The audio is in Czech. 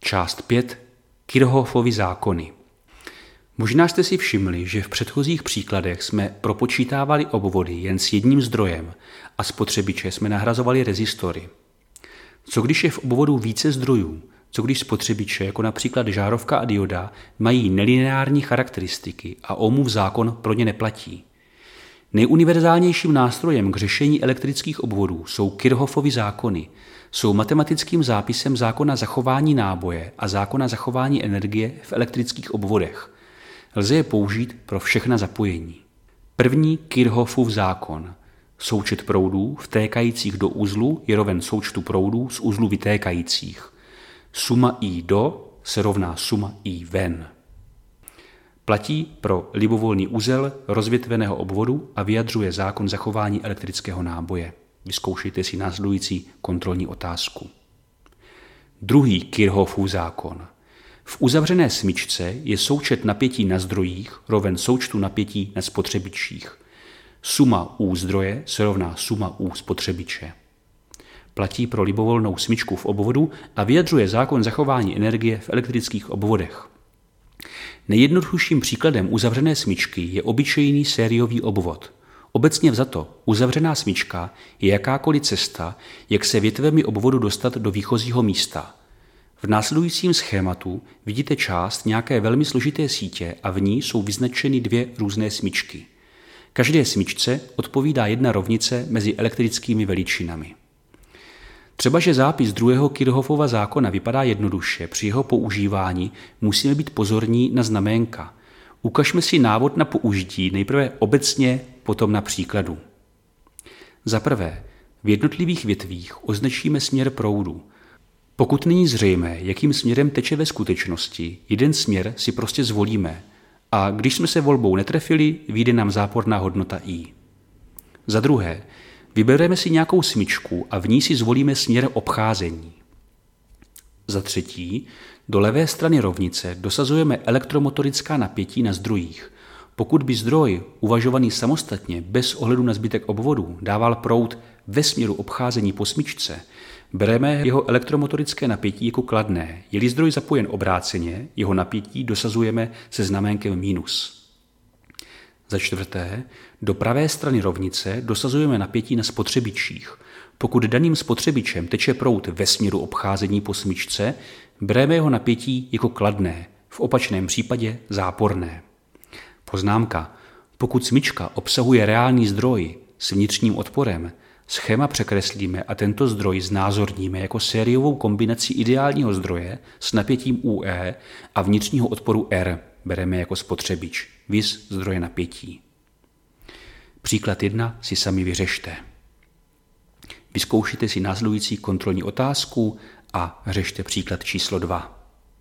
Část 5. Kirchhoffovy zákony. Možná jste si všimli, že v předchozích příkladech jsme propočítávali obvody jen s jedním zdrojem a spotřebiče jsme nahrazovali rezistory. Co když je v obvodu více zdrojů? Co když spotřebiče, jako například žárovka a dioda, mají nelineární charakteristiky a Ohmův zákon pro ně neplatí? Nejuniverzálnějším nástrojem k řešení elektrických obvodů jsou Kirchhoffovy zákony. Jsou matematickým zápisem zákona zachování náboje a zákona zachování energie v elektrických obvodech. Lze je použít pro všechna zapojení. První Kirchhoffův zákon. Součet proudů vtékajících do uzlu je roven součtu proudů z uzlu vytékajících. Suma I do se rovná suma I ven. Platí pro libovolný uzel rozvětveného obvodu a vyjadřuje zákon zachování elektrického náboje. Vyzkoušejte si následující kontrolní otázku. Druhý Kirchhoffův zákon. V uzavřené smyčce je součet napětí na zdrojích roven součtu napětí na spotřebičích. Suma U zdroje se rovná suma U spotřebiče. Platí pro libovolnou smyčku v obvodu a vyjadřuje zákon zachování energie v elektrických obvodech. Nejjednodušším příkladem uzavřené smyčky je obyčejný sériový obvod. Obecně vzato, uzavřená smyčka je jakákoliv cesta, jak se větvemi obvodu dostat do výchozího místa. V následujícím schématu vidíte část nějaké velmi složité sítě a v ní jsou vyznačeny dvě různé smyčky. Každé smyčce odpovídá jedna rovnice mezi elektrickými veličinami. Třeba, že zápis druhého Kirchhoffova zákona vypadá jednoduše, při jeho používání musíme být pozorní na znaménka. Ukažme si návod na použití nejprve obecně, potom na příkladu. Za prvé, v jednotlivých větvích označíme směr proudu. Pokud není zřejmé, jakým směrem teče ve skutečnosti, jeden směr si prostě zvolíme a když jsme se volbou netrefili, vyjde nám záporná hodnota I. Za druhé, vybereme si nějakou smyčku a v ní si zvolíme směr obcházení. Za třetí, do levé strany rovnice dosazujeme elektromotorická napětí na zdrojích. Pokud by zdroj, uvažovaný samostatně, bez ohledu na zbytek obvodu, dával proud ve směru obcházení po smyčce, bereme jeho elektromotorické napětí jako kladné. Je-li zdroj zapojen obráceně, jeho napětí dosazujeme se znaménkem minus. Za čtvrté, do pravé strany rovnice dosazujeme napětí na spotřebičích. Pokud daným spotřebičem teče proud ve směru obcházení po smyčce, bereme jeho napětí jako kladné, v opačném případě záporné. Poznámka. Pokud smyčka obsahuje reálný zdroj s vnitřním odporem, schéma překreslíme a tento zdroj znázorníme jako sériovou kombinaci ideálního zdroje s napětím UE a vnitřního odporu R bereme jako spotřebič, viz zdroje napětí. Příklad 1 si sami vyřešte. Vyzkoušejte si následující kontrolní otázku a řešte příklad číslo 2.